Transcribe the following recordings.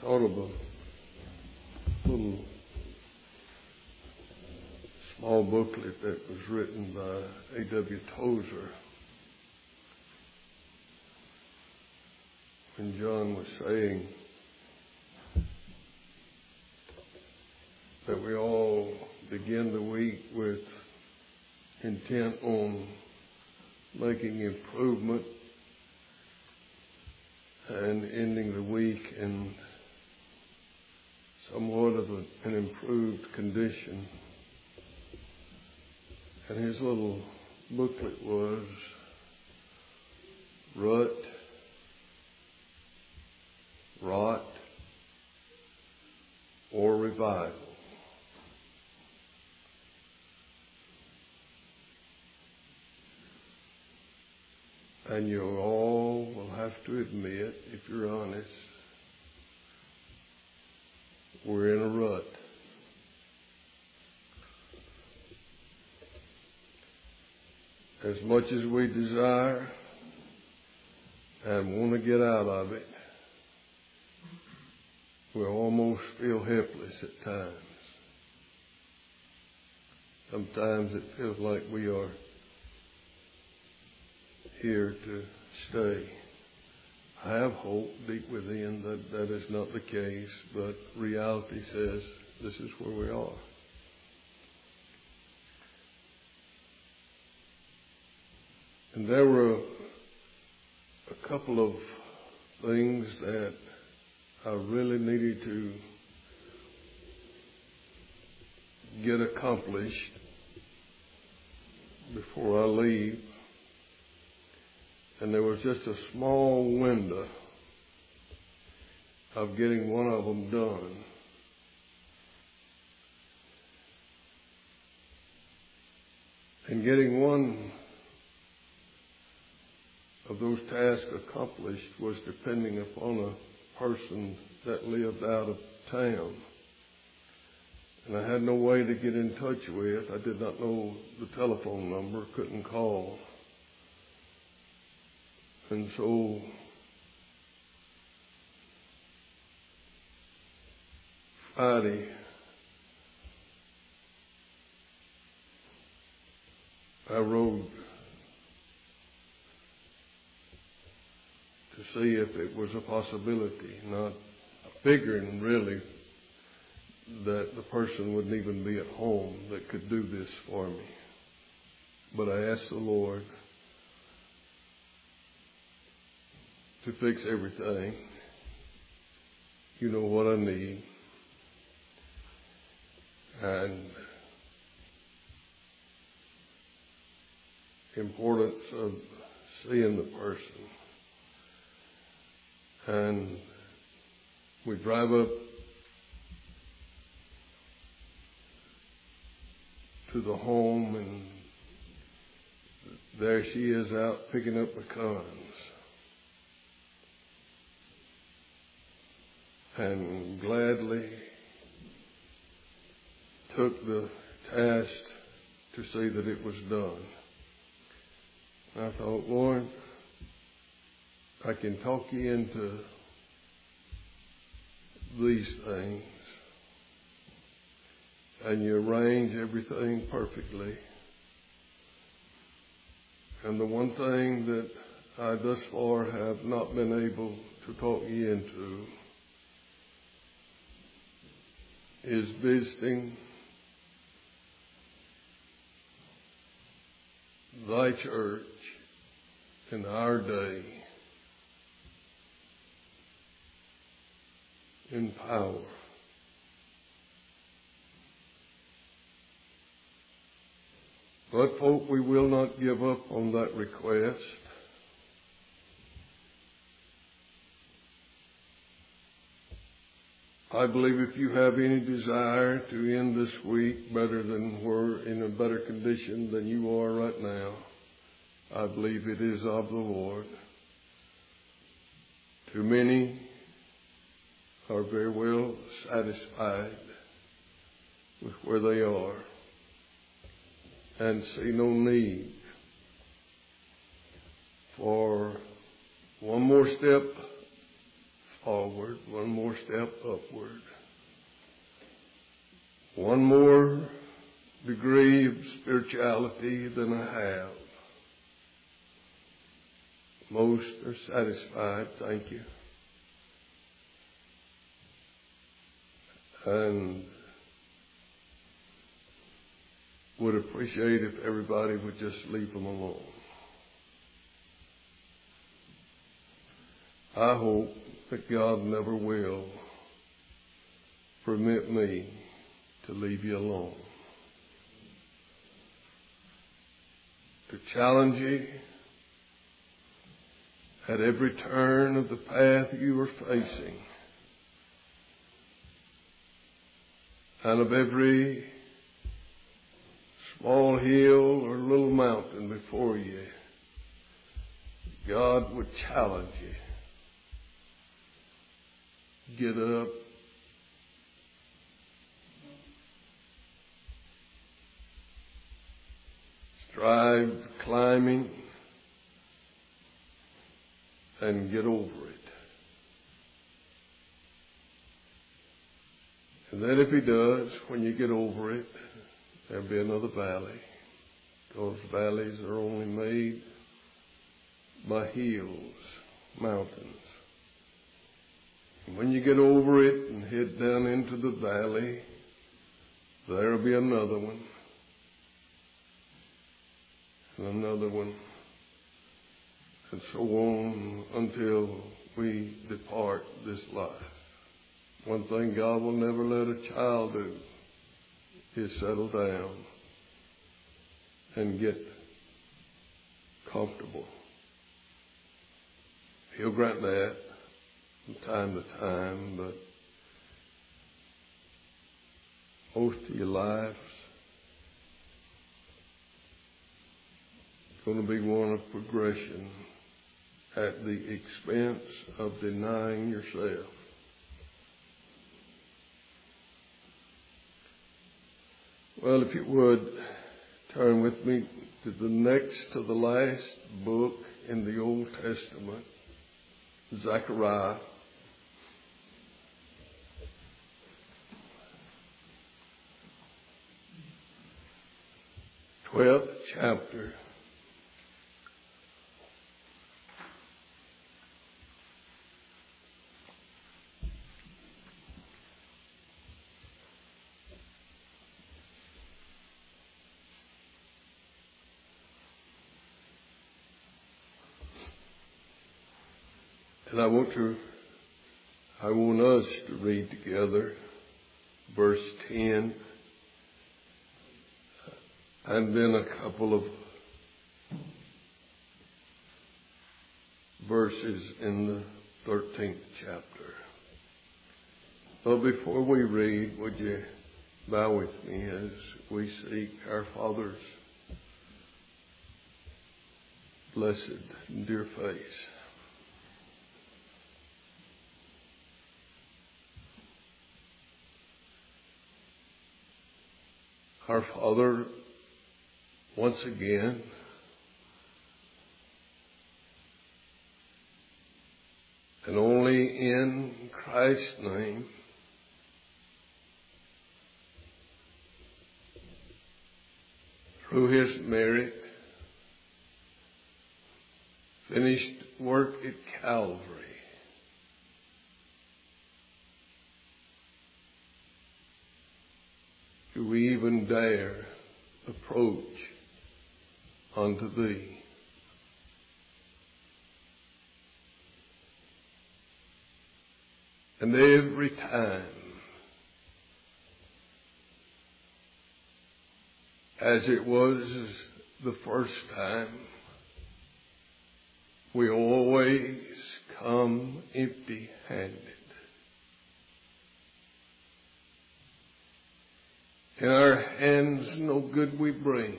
thought of a little small booklet that was written by A.W. Tozer. When John was saying that we all begin the week with intent on making improvement and ending the week in somewhat of an improved condition. And his little booklet was rut, rot, or revival. And you all will have to admit, if you're honest, we're in a rut. As much as we desire and want to get out of it, we almost feel helpless at times. Sometimes it feels like we are here to stay. I have hope deep within that is not the case, but reality says this is where we are. And there were a couple of things that I really needed to get accomplished before I leave. And there was just a small window of getting one of them done. And getting one of those tasks accomplished was depending upon a person that lived out of town. And I had no way to get in touch with. I did not know the telephone number, couldn't call. And so Friday, I rode to see if it was a possibility, not figuring really that the person wouldn't even be at home that could do this for me. But I asked the Lord to fix everything. You know what I need. And the importance of seeing the person. And we drive up to the home, and there she is out picking up pecans. And gladly took the task to see that it was done. I thought, Lord, I can talk you into these things, and you arrange everything perfectly. And the one thing that I thus far have not been able to talk you into is visiting thy church in our day in power. But folk, we will not give up on that request. I believe if you have any desire to end this week better than we're in a better condition than you are right now, I believe it is of the Lord. Too many are very well satisfied with where they are and see no need for one more step forward, one more step upward, one more degree of spirituality than I have. Most are satisfied, thank you. And would appreciate if everybody would just leave them alone. I hope that God never will permit me to leave you alone. To challenge you at every turn of the path you are facing, and of every small hill or little mountain before you, God would challenge you. Get up. Strive climbing and get over it. And then if He does, when you get over it, there'll be another valley. Those valleys are only made by hills, mountains. And when you get over it and head down into the valley, there'll be another one. And another one. And so on until we depart this life. One thing God will never let a child do is settle down and get comfortable. He'll grant that from time to time, but most of your lives is going to be one of progression at the expense of denying yourself. Well, if you would, turn with me to the next to the last book in the Old Testament, Zechariah. 12th chapter. And I want us to read together verse 10 and then a couple of verses in the 13th chapter. But before we read, would you bow with me as we seek our Father's blessed and dear face. Our Father, once again, and only in Christ's name, through His merit, finished work at Calvary, do we even dare approach unto Thee? And every time, as it was the first time, we always come empty-handed. In our hands no good we bring.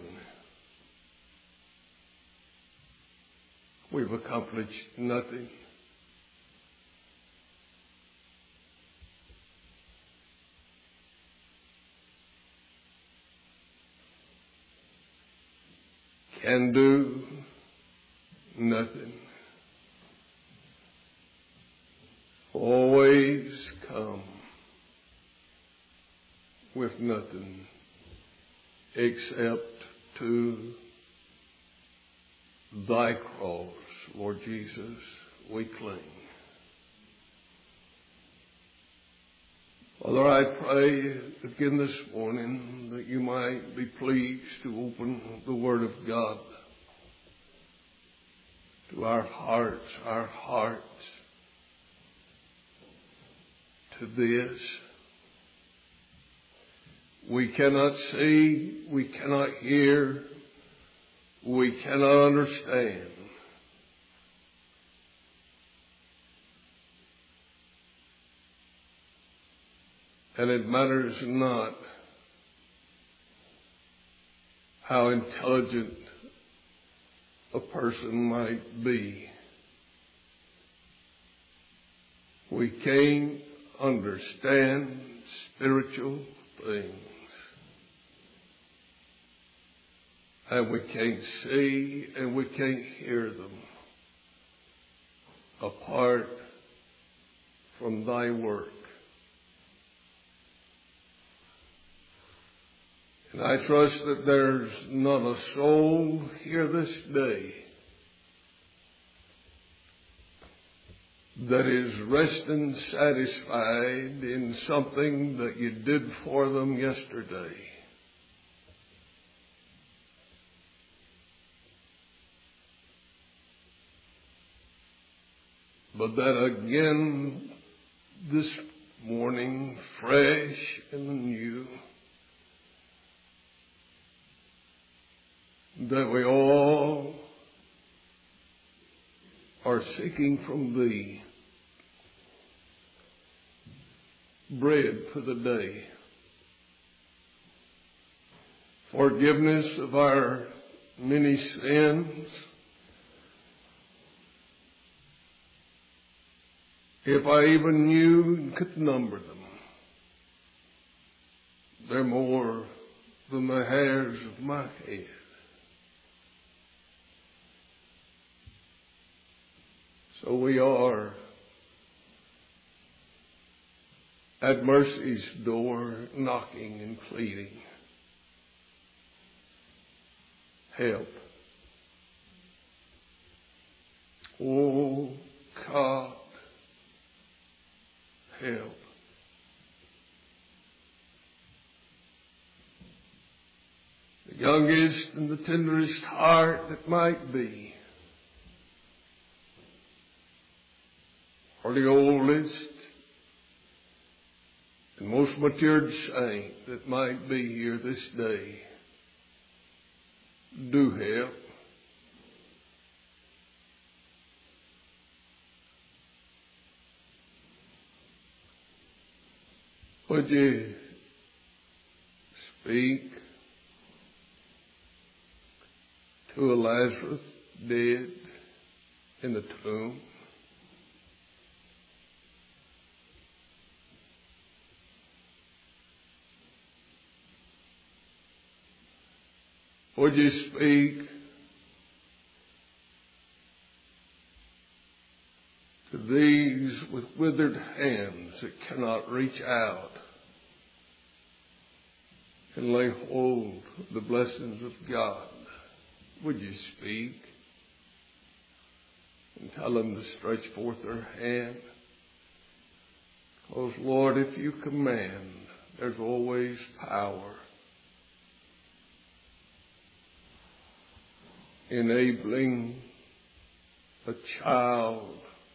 We've accomplished nothing. Can do nothing. always come with nothing except to thy cross, Lord Jesus, we cling. Father, I pray again this morning that you might be pleased to open the Word of God to our hearts, to this. We cannot see, we cannot hear, we cannot understand. And it matters not how intelligent a person might be. We can't understand spiritual things. And we can't see and we can't hear them apart from thy work. And I trust that there's not a soul here this day that is resting satisfied in something that you did for them yesterday. But that again this morning, fresh and new, that we all are seeking from thee bread for the day, forgiveness of our many sins. If I even knew and could number them, they're more than the hairs of my head. So we are at mercy's door, knocking and pleading. Help. Oh, God, help. The youngest and the tenderest heart that might be, or the oldest and most matured saint that might be here this day, do help. Would you speak to a Lazarus dead in the tomb? Would you speak to these with withered hands that cannot reach out and lay hold of the blessings of God? Would you speak and tell them to stretch forth their hand? Because, Lord, if you command, there's always power enabling a child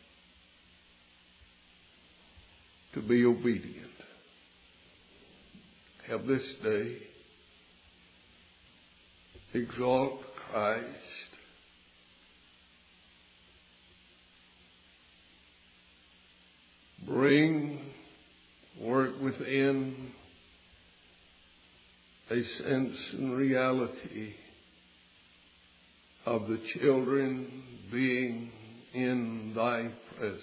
to be obedient. Help this day. Exalt Christ. Bring, work within a sense and reality of the children being in thy presence.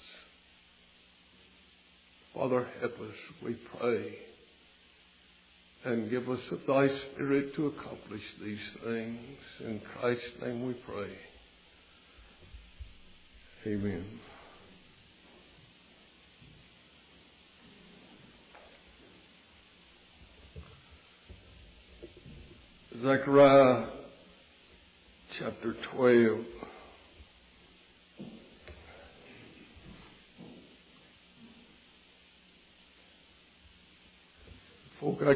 Father, help us, we pray, and give us of thy Spirit to accomplish these things. In Christ's name we pray. Amen. Zechariah chapter 12. Folk, I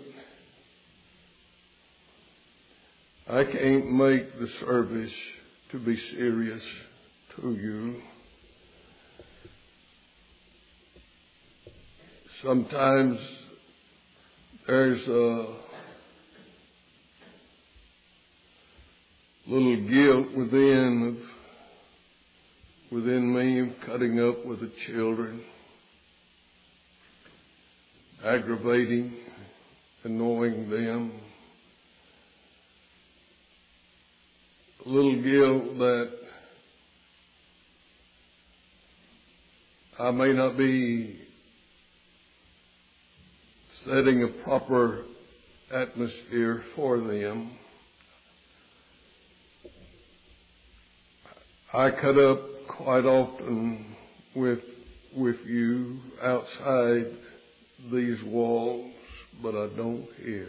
can't make the service to be serious to you. Sometimes there's a little guilt within me of cutting up with the children, aggravating, annoying them. A little guilt that I may not be setting a proper atmosphere for them. I cut up quite often with you outside these walls, but I don't hear.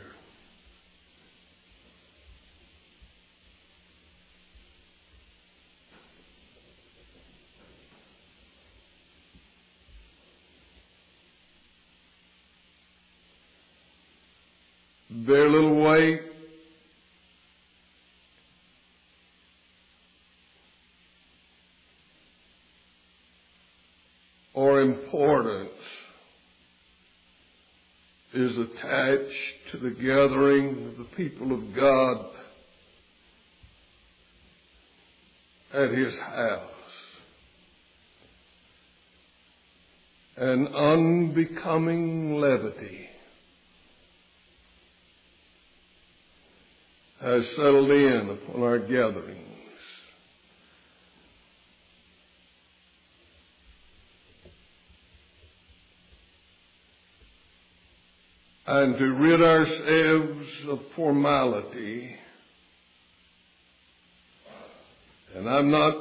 Bear little weight. Or importance is attached to the gathering of the people of God at His house. An unbecoming levity has settled in upon our gatherings. And to rid ourselves of formality, and I'm not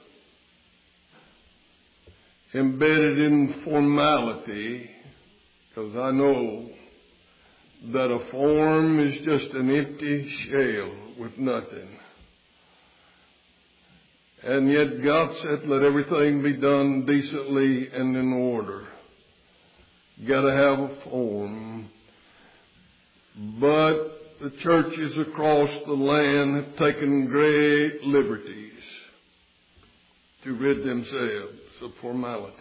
embedded in formality, because I know that a form is just an empty shell with nothing. And yet God said, let everything be done decently and in order. Got to have a form. But the churches across the land have taken great liberties to rid themselves of formalities.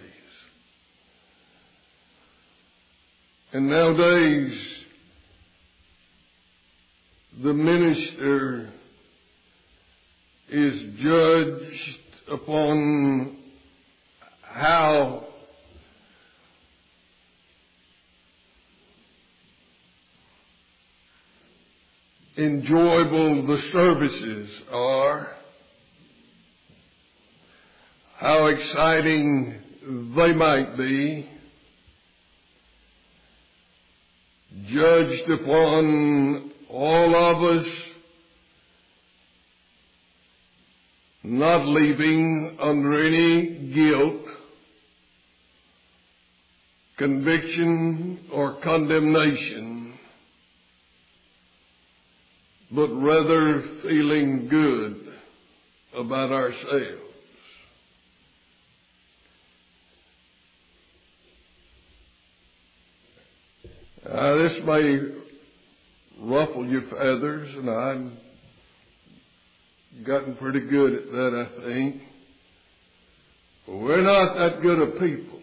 And nowadays, the minister is judged upon how enjoyable the services are, how exciting they might be, judged upon all of us not leaving under any guilt, conviction, or condemnation, but rather feeling good about ourselves. This may ruffle your feathers, and I've gotten pretty good at that, I think. But we're not that good of people.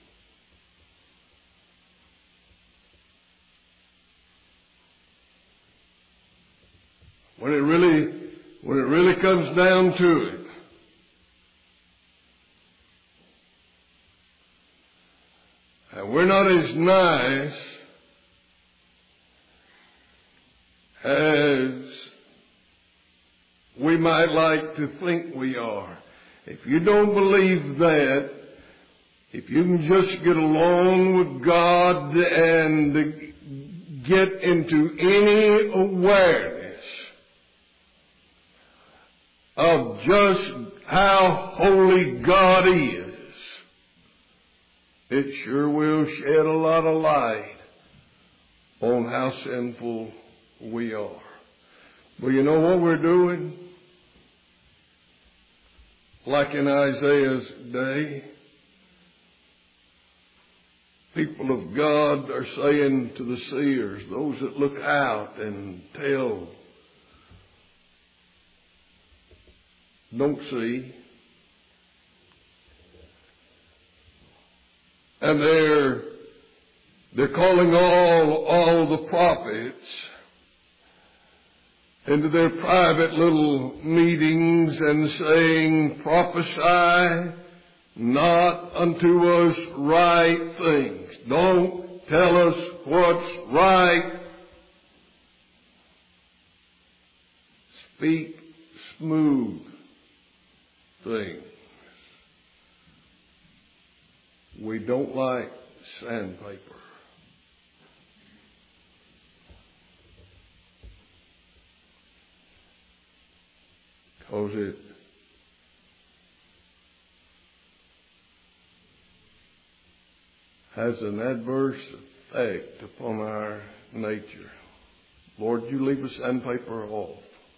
When it really comes down to it, and we're not as nice as we might like to think we are. If you don't believe that, if you can just get along with God and get into any awareness of just how holy God is, it sure will shed a lot of light on how sinful we are. Well, you know what we're doing? Like in Isaiah's day, people of God are saying to the seers, those that look out and tell, don't see. And they're calling all the prophets into their private little meetings and saying, prophesy not unto us right things. Don't tell us what's right. Speak smooth things. We don't like sandpaper. Because it has an adverse effect upon our nature. Lord, you leave the sandpaper off.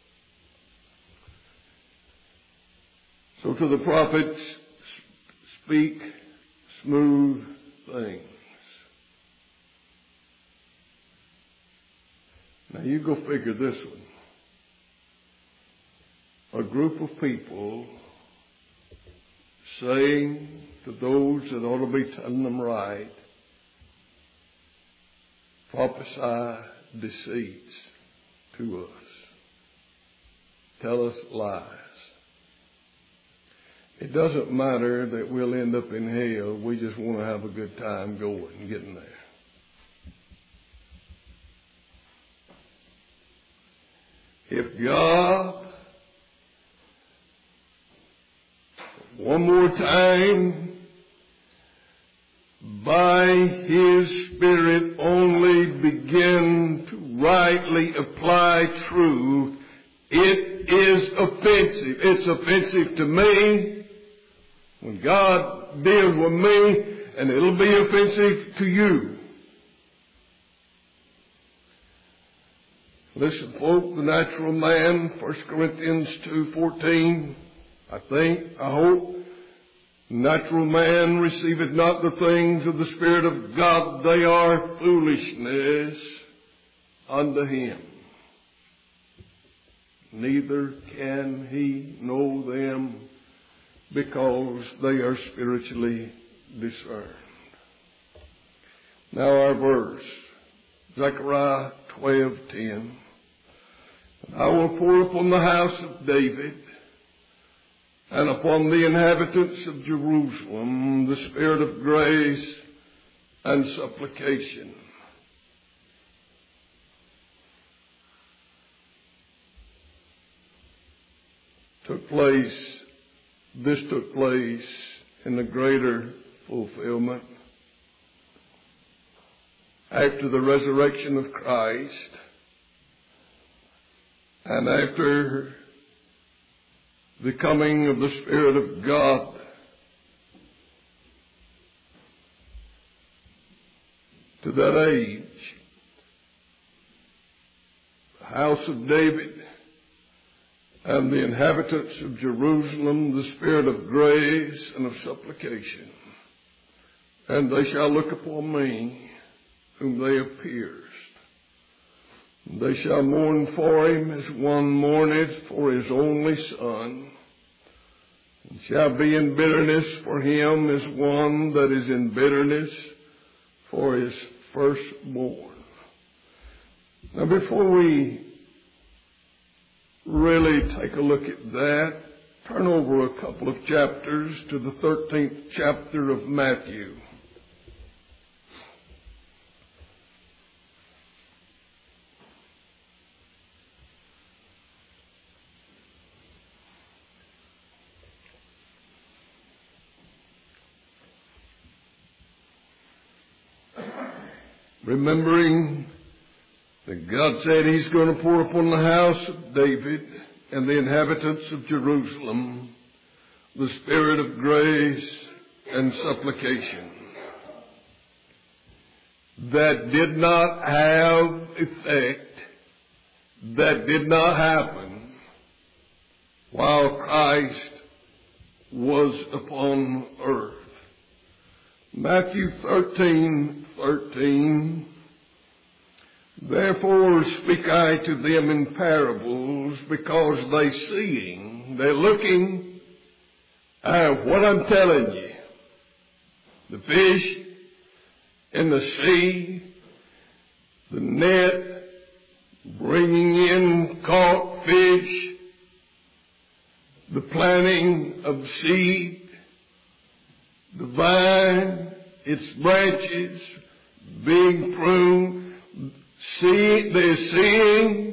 So to the prophets, speak smooth things. Now you go figure this one. A group of people saying to those that ought to be telling them right, prophesy deceits to us. Tell us lies. It doesn't matter that we'll end up in hell. We just want to have a good time going and getting there. If God, one more time, by His Spirit only begin to rightly apply truth, it is offensive. It's offensive to me when God deals with me, and it'll be offensive to you. Listen, folk, the natural man, 1 Corinthians 2:14, I hope, natural man receiveth not the things of the Spirit of God, they are foolishness unto him. Neither can he know them because they are spiritually discerned. Now our verse, Zechariah 12:10. I will pour upon the house of David and upon the inhabitants of Jerusalem the Spirit of grace and supplication. This took place in the greater fulfillment after the resurrection of Christ and after the coming of the Spirit of God to that age. The house of David and the inhabitants of Jerusalem, the Spirit of grace and of supplication. And they shall look upon me, whom they have pierced. They shall mourn for him as one mourneth for his only son, and shall be in bitterness for him as one that is in bitterness for his firstborn. Now before we really take a look at that, turn over a couple of chapters to the 13th chapter of Matthew. Remembering that God said He's going to pour upon the house of David and the inhabitants of Jerusalem the Spirit of grace and supplication. That did not have effect that did not happen while Christ was upon earth. Matthew 13:13. Therefore speak I to them in parables, because they seeing, they're looking at what I'm telling you. The fish in the sea, the net, bringing in caught fish, the planting of seed, the vine, its branches being pruned. They're seeing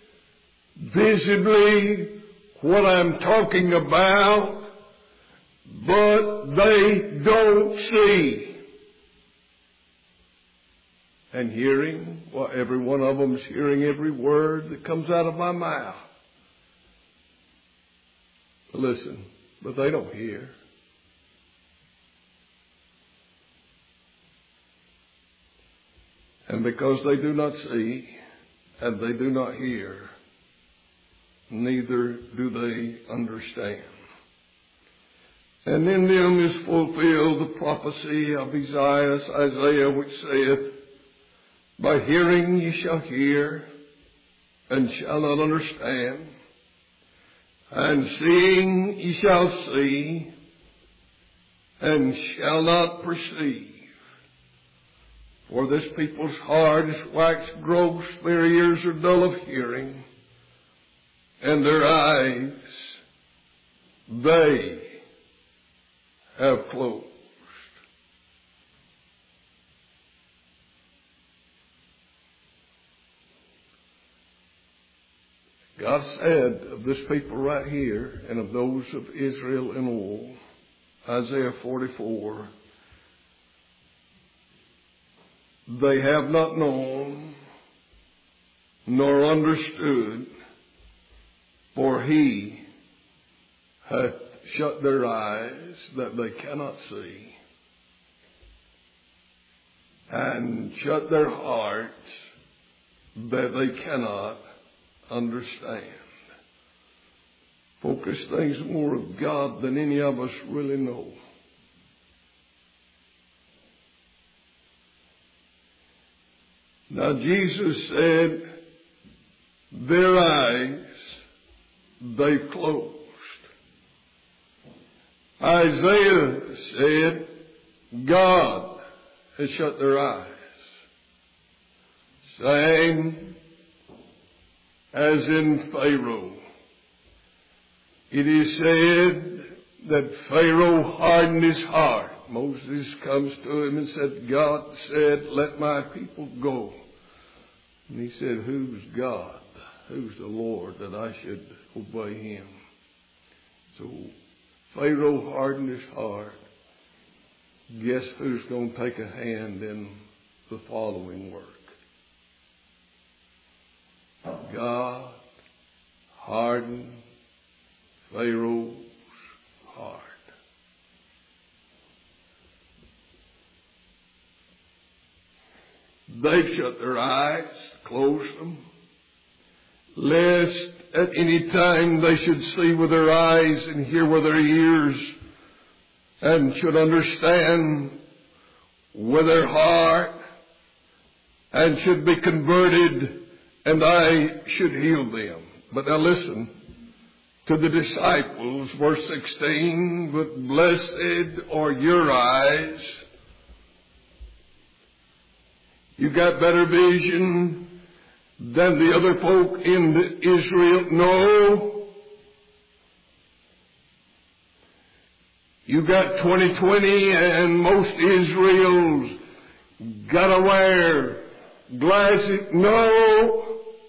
visibly what I'm talking about, but they don't see. And hearing, well, every one of them's hearing every word that comes out of my mouth. Listen, but they don't hear. And because they do not see and they do not hear, neither do they understand. And in them is fulfilled the prophecy of Isaiah, which saith, by hearing ye shall hear, and shall not understand, and seeing ye shall see, and shall not perceive. For this people's heart is waxed gross, their ears are dull of hearing, and their eyes they have closed. God said of this people right here, and of those of Israel in all, Isaiah 44, they have not known nor understood, for he hath shut their eyes that they cannot see, and shut their hearts that they cannot understand. Focus things more of God than any of us really know. Now Jesus said, their eyes they've closed. Isaiah said, God has shut their eyes. Same as in Pharaoh. It is said that Pharaoh hardened his heart. Moses comes to him and said, God said, let my people go. And he said, who's God? Who's the Lord that I should obey him? So Pharaoh hardened his heart. Guess who's going to take a hand in the following work? God hardened Pharaoh's heart. They've shut their eyes, closed them, lest at any time they should see with their eyes and hear with their ears, and should understand with their heart, and should be converted, and I should heal them. But now listen to the disciples, verse 16, but blessed are your eyes. You got better vision than the other folk in Israel? No. You got 20/20, and most Israel's gotta wear glasses? No.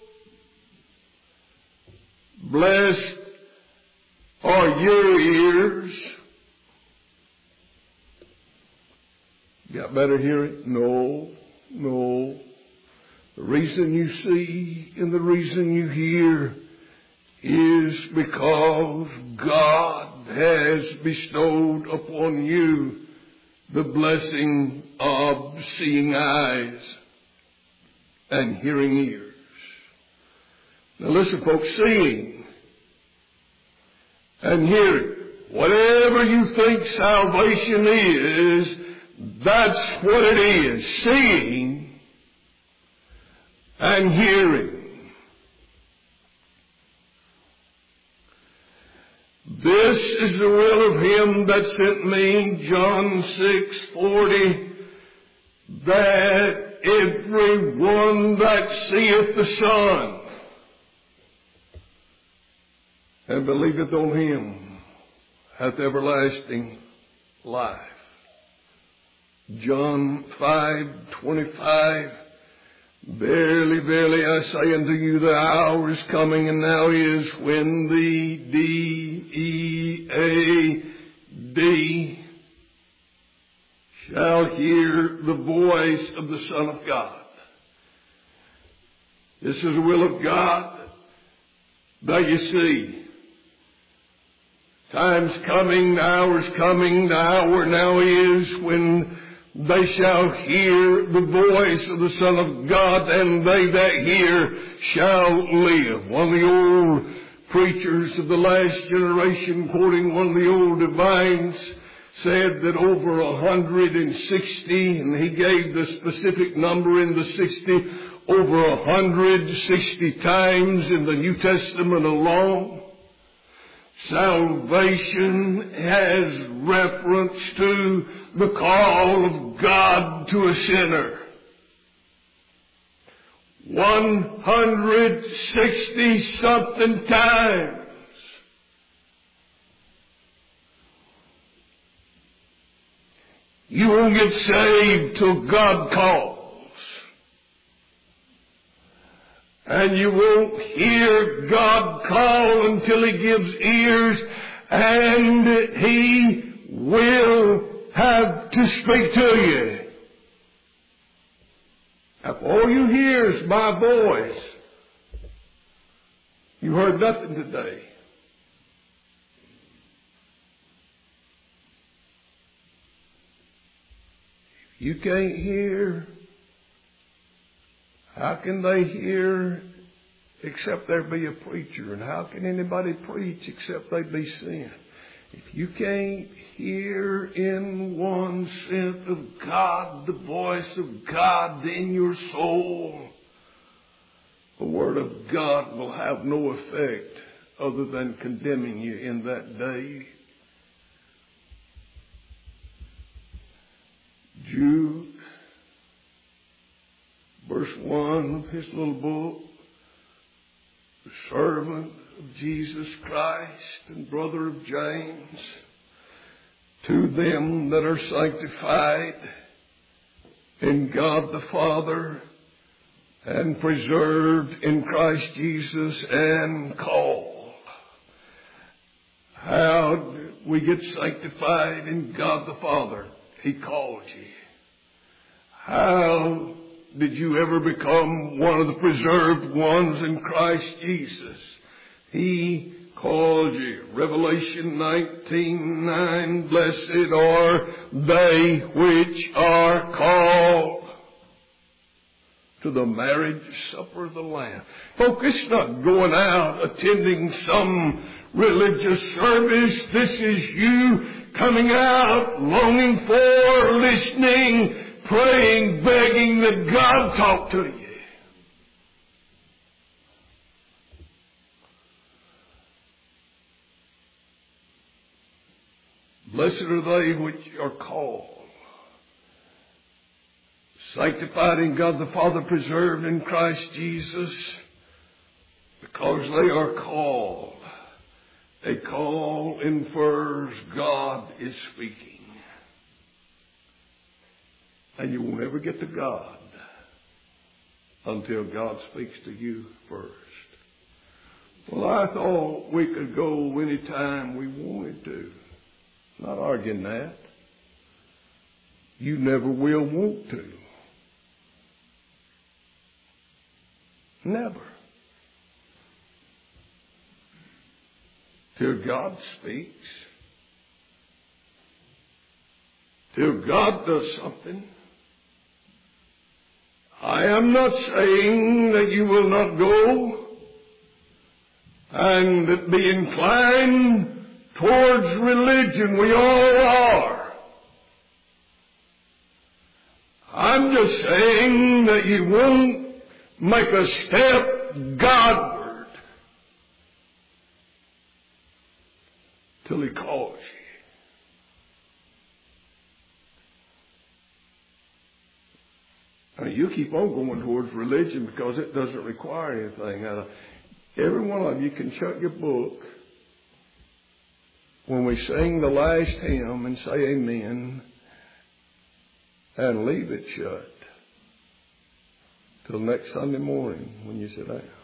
Blessed are your ears. Got better hearing? No. No. The reason you see and the reason you hear is because God has bestowed upon you the blessing of seeing eyes and hearing ears. Now listen, folks, seeing and hearing. Whatever you think salvation is, that's what it is. Seeing and hearing. This is the will of him that sent me, John 6:40, that every one that seeth the Son and believeth on him hath everlasting life. John 5:25, verily, verily, I say unto you, the hour is coming, and now is, when the dead shall hear the voice of the Son of God. This is the will of God that you see. Time's coming, the hour's coming, the hour now is when they shall hear the voice of the Son of God, and they that hear shall live. One of the old preachers of the last generation, quoting one of the old divines, said that over 160, and he gave the specific number in the 60, over 160 times in the New Testament alone, salvation has reference to the call of God to a sinner. 160 something times. You won't get saved till God calls. And you won't hear God call until He gives ears, and He will have to speak to you. If all you hear is my voice, you heard nothing today. If you can't hear, how can they hear except there be a preacher? And how can anybody preach except they be sent? If you can't hear in one sense of God, the voice of God in your soul, the Word of God will have no effect other than condemning you in that day. Jude, verse 1 of his little book, the servant of Jesus Christ and brother of James, to them that are sanctified in God the Father and preserved in Christ Jesus and called. How do we get sanctified in God the Father? He called you. How did you ever become one of the preserved ones in Christ Jesus? He called you. Revelation 19:9, blessed are they which are called to the marriage supper of the Lamb. Folks, it's not going out attending some religious service. This is you coming out, longing for, listening, praying, begging that God talk to you. Blessed are they which are called, sanctified in God the Father, preserved in Christ Jesus, because they are called. A call infers God is speaking. And you will never get to God until God speaks to you first. Well, I thought we could go any time we wanted to. Not arguing that. You never will want to. Never. Till God speaks. Till God does something. I am not saying that you will not go. and be inclined towards religion. We all are. I'm just saying that you won't make a step Godward till He calls you. I mean, you keep on going towards religion because it doesn't require anything. Every one of you can shut your book when we sing the last hymn and say amen and leave it shut till next Sunday morning when you sit down.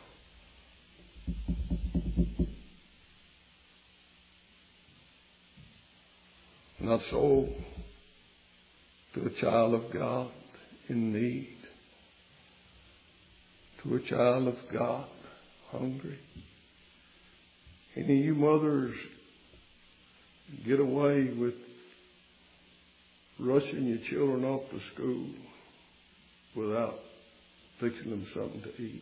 Not so to a child of God in need, to a child of God hungry. Any of you mothers get away with rushing your children off to school without fixing them something to eat.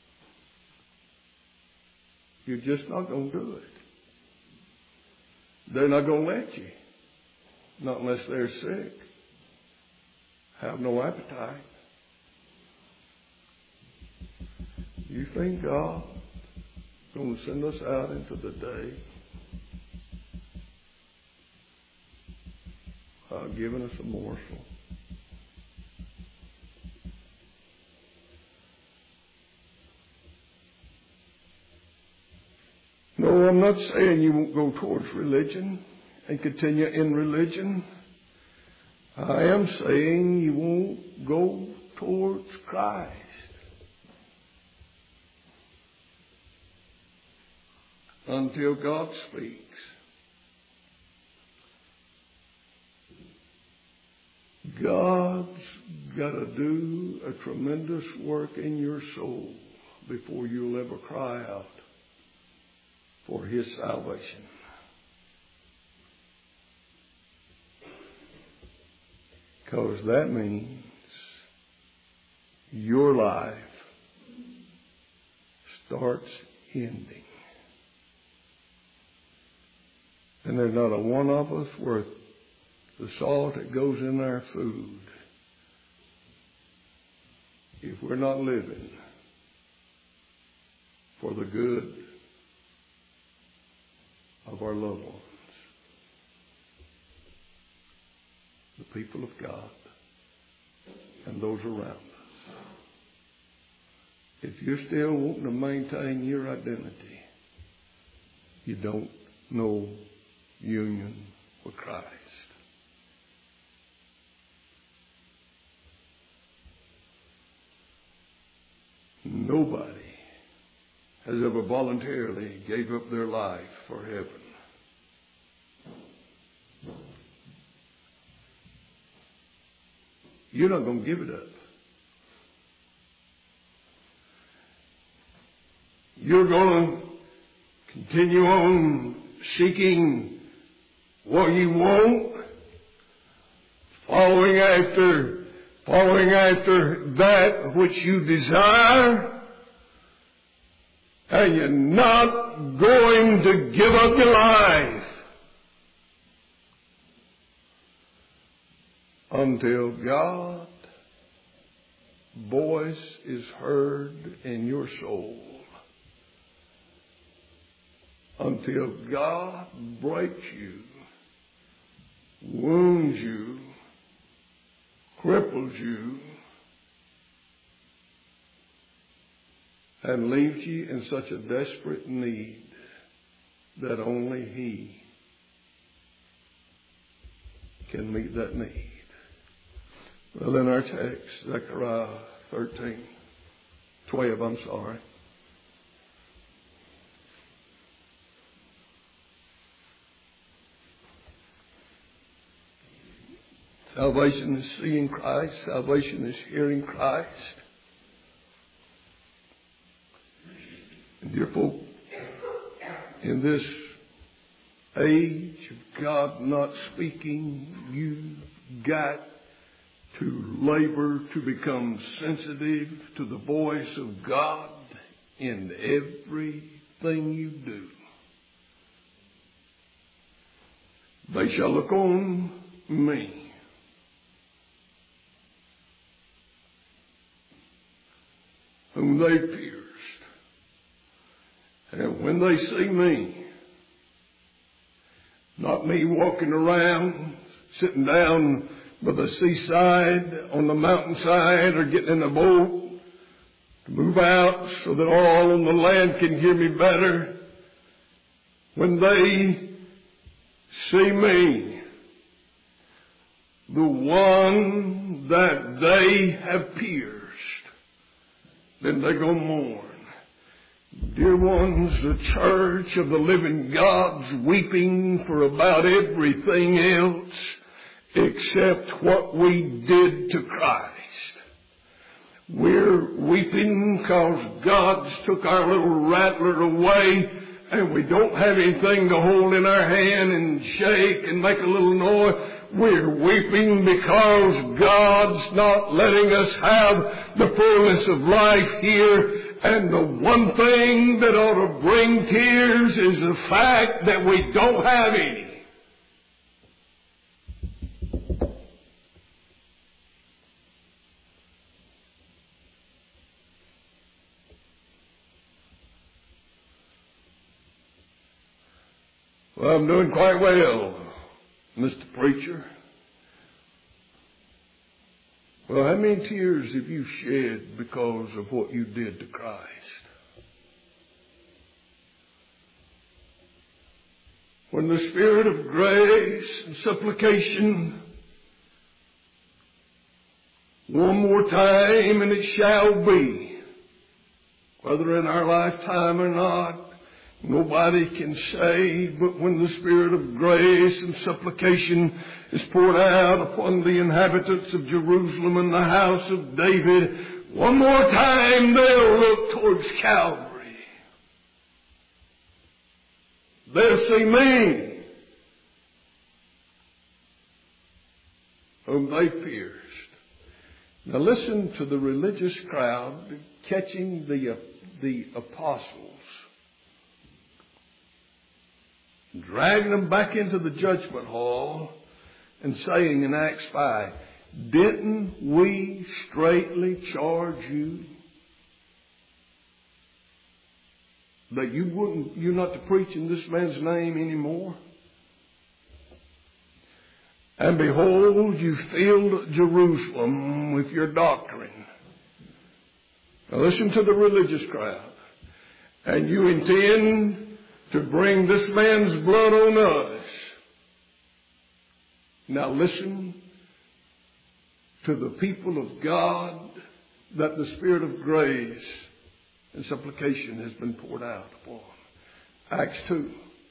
You're just not going to do it. They're not going to let you. Not unless they're sick. Have no appetite. You think God is going to send us out into the day giving us a morsel? No, I'm not saying you won't go towards religion and continue in religion. I am saying you won't go towards Christ. Until God speaks. God's got to do a tremendous work in your soul before you'll ever cry out for His salvation. Because that means your life starts ending. And there's not a one of us worth the salt that goes in our food if we're not living for the good of our loved ones, the people of God, and those around us. If you're still wanting to maintain your identity, you don't know union with Christ. Nobody has ever voluntarily gave up their life for heaven. You're not going to give it up. You're going to continue on seeking what you want, following after that which you desire, and you're not going to give up your life until God's voice is heard in your soul, until God breaks you, wounds you, cripples you, and leaves you in such a desperate need that only He can meet that need. Well, in our text, Zechariah 12, Salvation is seeing Christ. Salvation is hearing Christ. And dear folk, in this age of God not speaking, you've got to labor to become sensitive to the voice of God in everything thing you do. They shall look on me, whom they pierced. And when they see me, not me walking around, sitting down by the seaside, on the mountainside, or getting in a boat to move out so that all on the land can hear me better. When they see me, the one that they have pierced, then they're going to mourn. Dear ones, the church of the living God's weeping for about everything else except what we did to Christ. We're weeping because God's took our little rattler away and we don't have anything to hold in our hand and shake and make a little noise. We're weeping because God's not letting us have the fullness of life here. And the one thing that ought to bring tears is the fact that we don't have any. Well, I'm doing quite well, Mr. Preacher. Well, how many tears have you shed because of what you did to Christ? When the Spirit of grace and supplication, one more time and it shall be, whether in our lifetime or not, nobody can say, but when the Spirit of grace and supplication is poured out upon the inhabitants of Jerusalem and the house of David, one more time they'll look towards Calvary. They'll see me, whom they pierced. Now listen to the religious crowd catching the apostles, dragging them back into the judgment hall and saying in Acts 5, didn't we straightly charge you that you're not to preach in this man's name anymore? And behold, you filled Jerusalem with your doctrine. Now listen to the religious crowd. And you intend to bring this man's blood on us. Now listen to the people of God that the Spirit of grace and supplication has been poured out upon. Acts 2.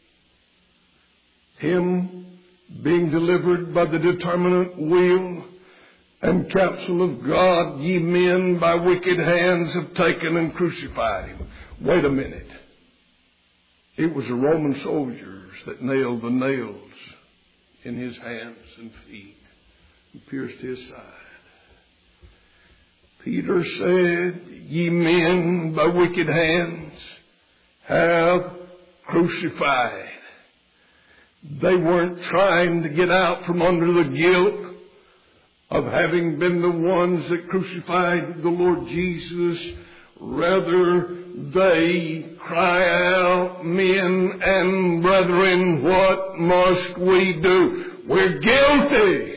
Him being delivered by the determinate will and counsel of God, ye men by wicked hands have taken and crucified him. Wait a minute. It was the Roman soldiers that nailed the nails in his hands and feet and pierced his side. Peter said, ye men by wicked hands have crucified. They weren't trying to get out from under the guilt of having been the ones that crucified the Lord Jesus. Rather, they cry out, men and brethren, what must we do? We're guilty.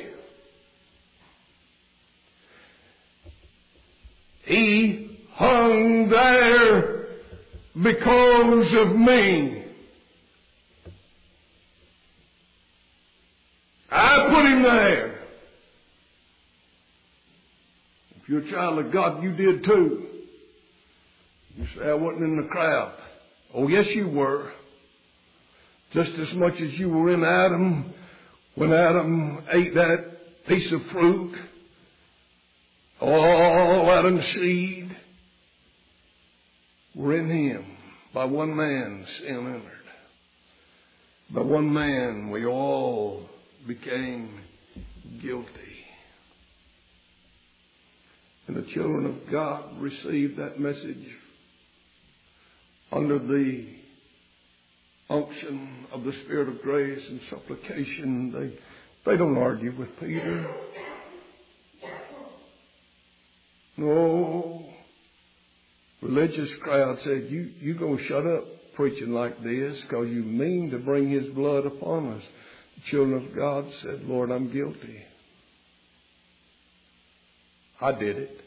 He hung there because of me. I put him there. If you're a child of God, you did too. You say, I wasn't in the crowd. Oh, yes, you were. Just as much as you were in Adam when Adam ate that piece of fruit. All Adam's seed were in him. By one man, sin entered. By one man, we all became guilty. And the children of God received that message under the unction of the Spirit of grace and supplication, they don't argue with Peter. No. Religious crowd said, you gonna shut up preaching like this because you mean to bring his blood upon us. The children of God said, Lord, I'm guilty. I did it.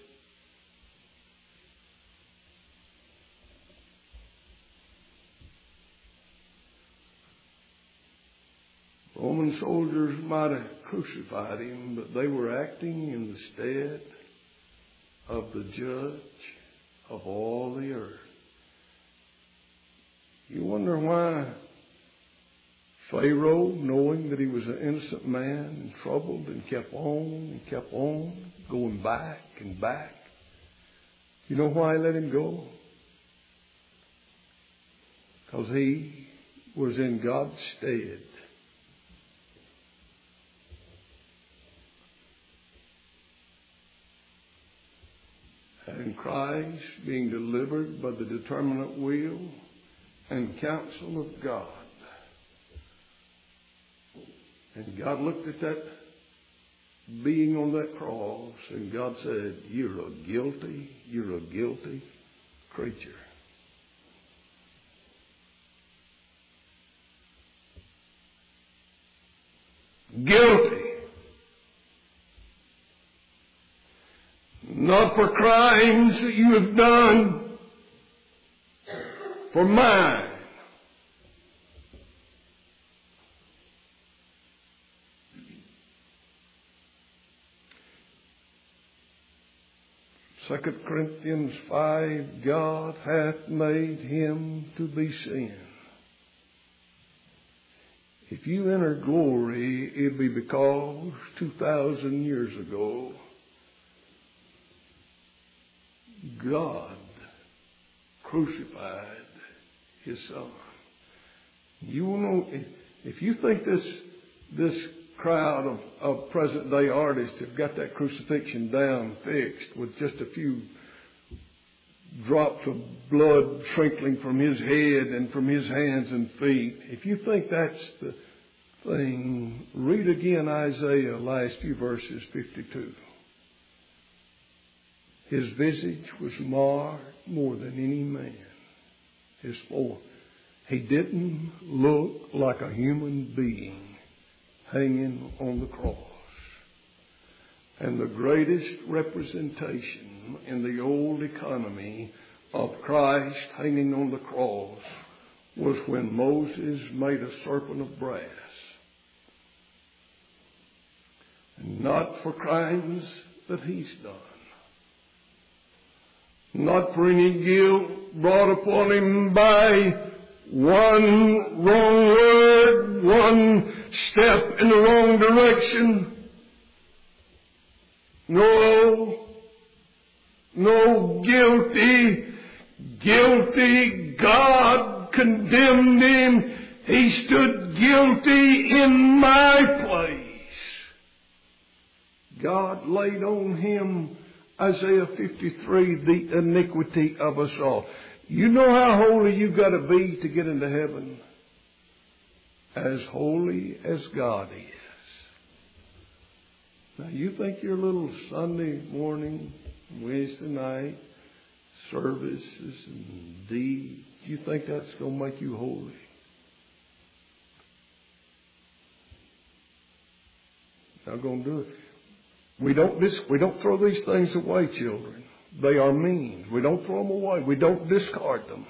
Roman soldiers might have crucified him, but they were acting in the stead of the judge of all the earth. You wonder why Pharaoh, knowing that he was an innocent man and troubled, and kept on, going back and back. You know why he let him go? Because he was in God's stead. And Christ being delivered by the determinate will and counsel of God. And God looked at that being on that cross, and God said, you're a guilty creature. Guilty. Not for crimes that you have done, for mine. 2 Corinthians 5, God hath made him to be sin. If you enter glory, it'll be because 2,000 years ago, God crucified his Son. You will know, if you think this crowd of present day artists have got that crucifixion down fixed with just a few drops of blood trickling from his head and from his hands and feet, if you think that's the thing, read again Isaiah, last few verses, 52. His visage was marred more than any man. His form. He didn't look like a human being hanging on the cross. And the greatest representation in the old economy of Christ hanging on the cross was when Moses made a serpent of brass. And not for crimes that he's done. Not for any guilt brought upon him by one wrong word, one step in the wrong direction. No, guilty. God condemned him. He stood guilty in my place. God laid on him, Isaiah 53, the iniquity of us all. You know how holy you've got to be to get into heaven? As holy as God is. Now you think your little Sunday morning, Wednesday night services and deeds, you think that's going to make you holy? Not going to do it. We don't throw these things away, children. They are means. We don't throw them away. We don't discard them.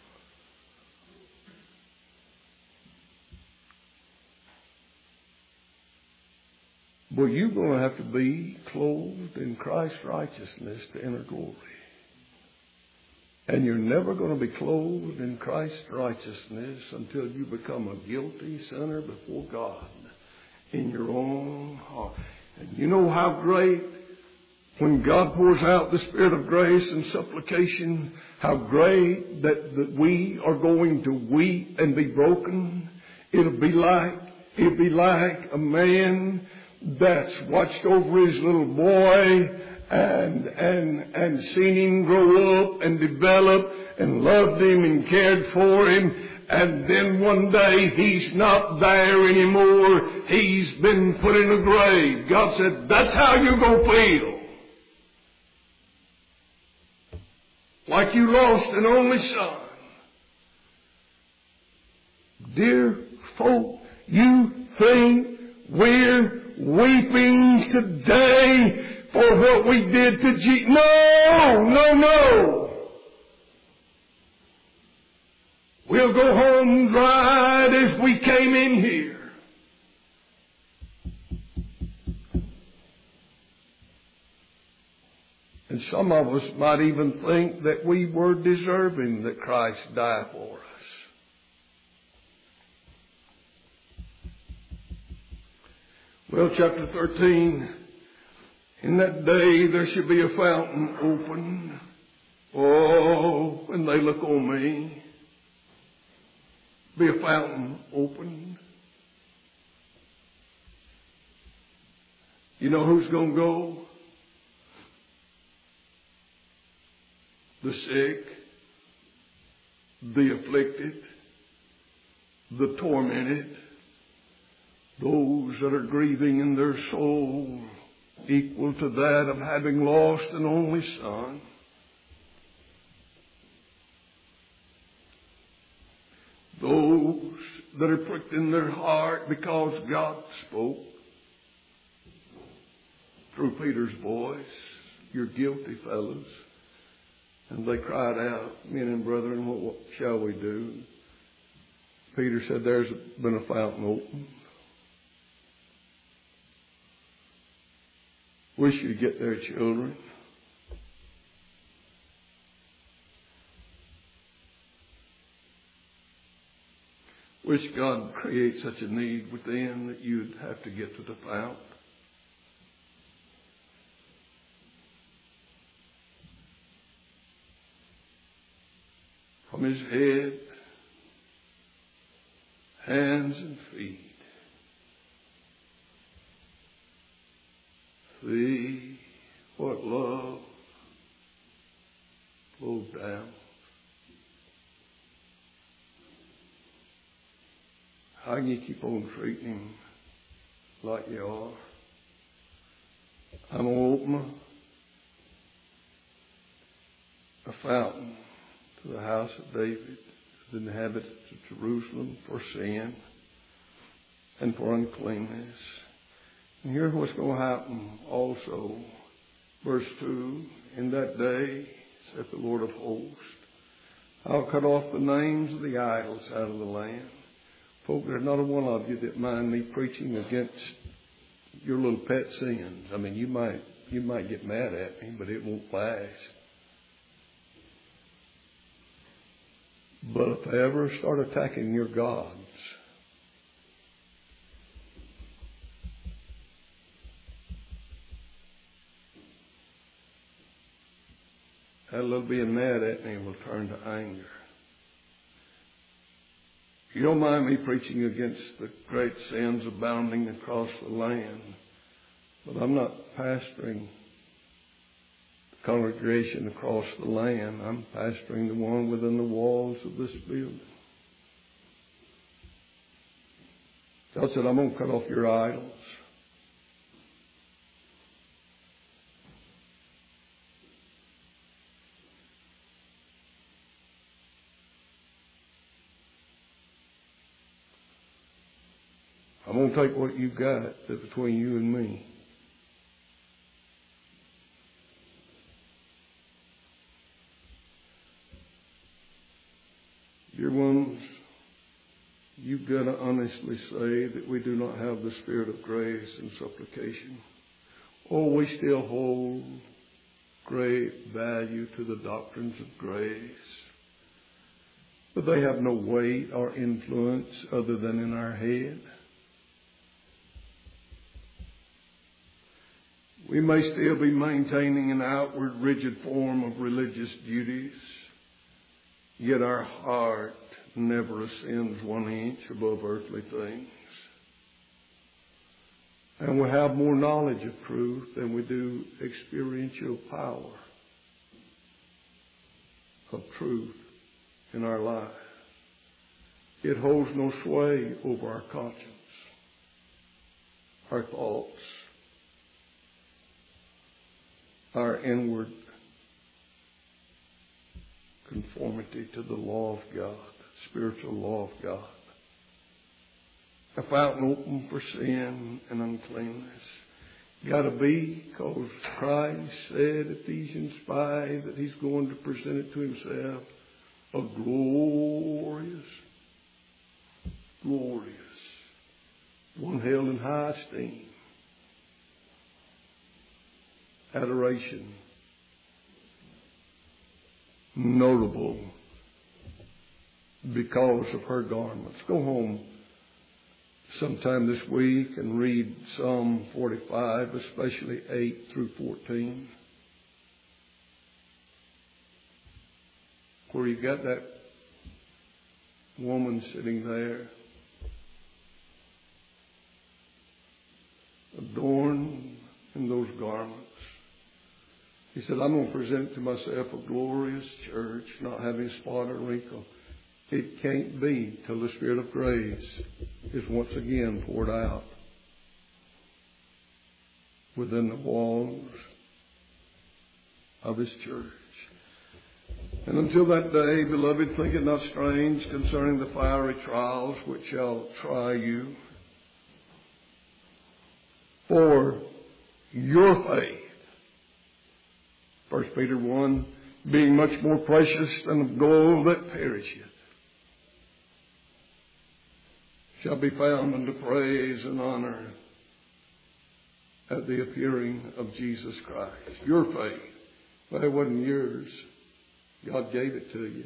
But you're going to have to be clothed in Christ's righteousness to enter glory. And you're never going to be clothed in Christ's righteousness until you become a guilty sinner before God in your own heart. And you know how great, when God pours out the Spirit of grace and supplication, how great that we are going to weep and be broken. It'll be like a man that's watched over his little boy and seen him grow up and develop and loved him and cared for him. And then one day He's not there anymore. He's been put in a grave. God said, that's how you're going to feel. Like you lost an only son. Dear folk, you think we're weeping today for what we did to Jesus? No, no, no. We'll go home dried as we came in here. And some of us might even think that we were deserving that Christ died for us. Well, chapter 13, in that day there shall be a fountain open. Oh, when they look on me, be a fountain open. You know who's going to go? The sick, the afflicted, the tormented, those that are grieving in their soul, equal to that of having lost an only son. Those that are pricked in their heart because God spoke through Peter's voice, "You're guilty, fellows." And they cried out, "Men and brethren, what shall we do?" Peter said, "There's been a fountain opened. Wish you'd get there, children." Wish God would create such a need within that you'd have to get to the fountain. From his head, hands and feet, see what love flowed down. How can you keep on treating him like you are? I'm going to open a fountain to the house of David, the inhabitants of Jerusalem, for sin and for uncleanness. And here's what's going to happen also. Verse 2, "In that day, saith the Lord of hosts, I'll cut off the names of the idols out of the land." Folk, there's not a one of you that mind me preaching against your little pet sins. I mean, you might get mad at me, but it won't last. But if I ever start attacking your gods, that little being mad at me will turn to anger. You don't mind me preaching against the great sins abounding across the land, but I'm not pastoring the congregation across the land. I'm pastoring the one within the walls of this building. God said, "I'm going to cut off your idols." I'm going to take what you've got that's between you and me. Dear ones, you've got to honestly say that we do not have the spirit of grace and supplication. Oh, we still hold great value to the doctrines of grace, but they have no weight or influence other than in our head. We may still be maintaining an outward rigid form of religious duties, yet our heart never ascends 1 inch above earthly things. And we have more knowledge of truth than we do experiential power of truth in our life. It holds no sway over our conscience, our thoughts, our inward conformity to the law of God, spiritual law of God. A fountain open for sin and uncleanness. Got to be, because Christ said, Ephesians 5, that He's going to present it to Himself a glorious, one held in high esteem, adoration, notable because of her garments. Go home sometime this week and read Psalm 45, especially 8 through 14, where you got that woman sitting there, adorned in those garments. He said, I'm going to present to myself a glorious church, not having spot or wrinkle. It can't be till the Spirit of grace is once again poured out within the walls of His church. And until that day, beloved, think it not strange concerning the fiery trials which shall try you. For your faith, 1 Peter 1, being much more precious than of gold that perisheth, shall be found unto praise and honor at the appearing of Jesus Christ. Your faith, well, it wasn't yours. God gave it to you.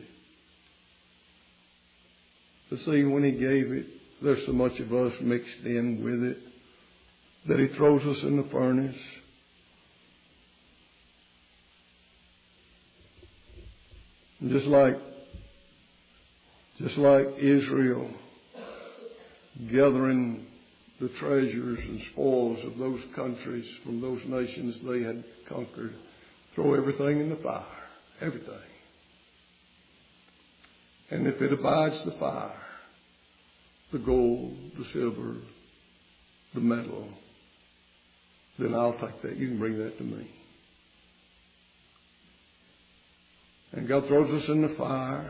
But see, when He gave it, there's so much of us mixed in with it that He throws us in the furnace. And just like Israel gathering the treasures and spoils of those countries from those nations they had conquered, throw everything in the fire, everything. And if it abides the fire, the gold, the silver, the metal, then I'll take that. You can bring that to me. And God throws us in the fire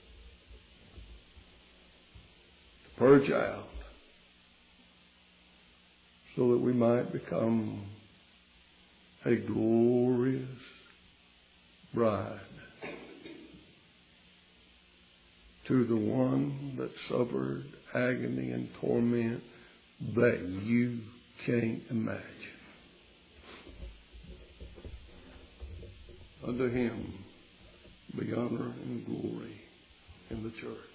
to purge out so that we might become a glorious bride to the one that suffered agony and torment that you can't imagine. Unto Him be honor and glory in the church.